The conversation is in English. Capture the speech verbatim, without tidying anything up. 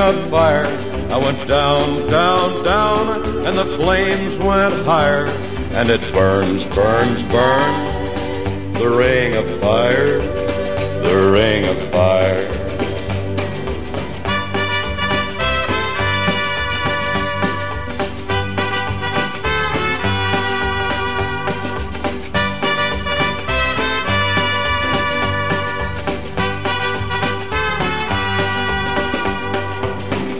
of fire. I went down, down, down, and the flames went higher. And it burns, burns, burns, the ring of fire, the ring of fire.